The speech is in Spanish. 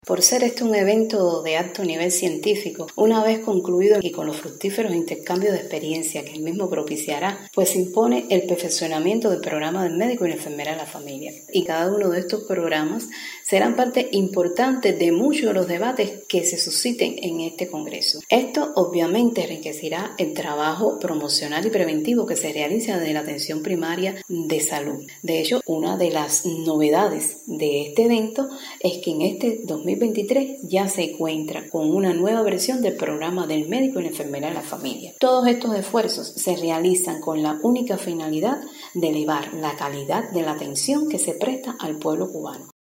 Por ser este un evento de alto nivel científico, una vez concluido y con los fructíferos intercambios de experiencia que el mismo propiciará, pues se impone el perfeccionamiento del programa del médico y la enfermera de la familia. Y cada uno de estos programas serán parte importante de muchos de los debates que se susciten en este congreso. Esto obviamente enriquecerá el trabajo promocional y preventivo que se realiza desde la atención primaria de salud. De hecho, una de las novedades de este evento es que en este 2023 ya se encuentra con una nueva versión del programa del médico y la enfermera de la familia. Todos estos esfuerzos se realizan con la única finalidad de elevar la calidad de la atención que se presta al pueblo cubano.